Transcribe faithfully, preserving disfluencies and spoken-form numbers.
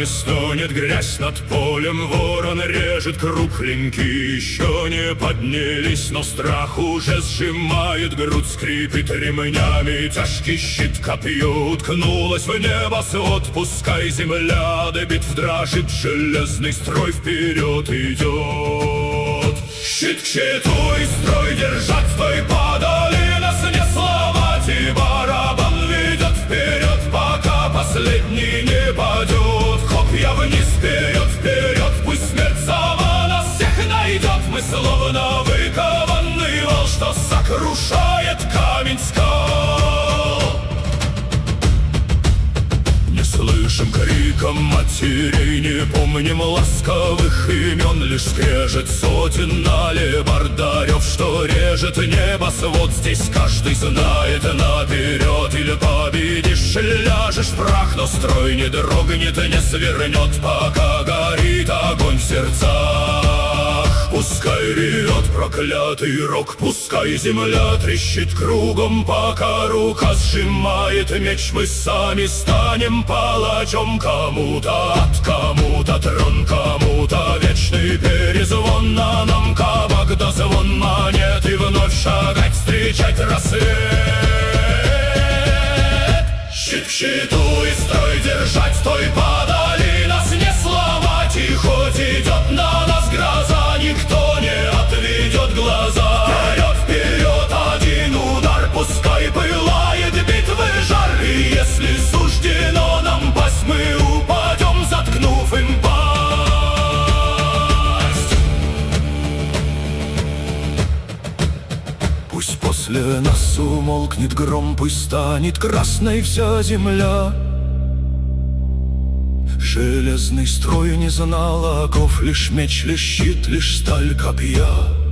нами стонет грязь над полем, ворон режет круг, клинки еще не поднялись, но страх уже сжимает грудь, скрипит ремнями тяжкий щит, копье уткнулось в небосвод. Пускай земля до битв дрожит, железный строй вперед идет. Щит к щиту и строй держать, стой подали, нас не сломать, и барабан ведет вперед, пока последний не падет. Копья вниз, вперед, вперед, пусть смерть сама нас всех найдет. Мы словно выкованный вал, что сокрушает камень скал. Не слышим криком матерей, не помним ласковых имен, лишь скрежет сотен алебардарев, что режет небосвод. Здесь каждый знает наперед, или победишь, ляжешь в прах, но строй не дрогнет, не свернет, пока горит огонь в сердцах. Пускай ревет проклятый рог, пускай земля трещит кругом, пока рука сжимает меч, мы сами станем палачом. Кому-то ад, кому-то трон, кому-то вечный перезвон, на нам кабак да звон монет, и вновь шагать, встречать рассвет. Щит к щиту и строй держать, стой подали, нас не сломать, и хоть идет на нас гроза, никто не отведет глаза. Вперед, вперед, один удар, пускай пылает битвы жар, и если суждено нам пасть, мы упадем, заткнув им пасть. Пусть после нас умолкнет гром, пусть станет красной вся земля. Железный строй не знал оков, лишь меч, лишь щит, лишь сталь копья.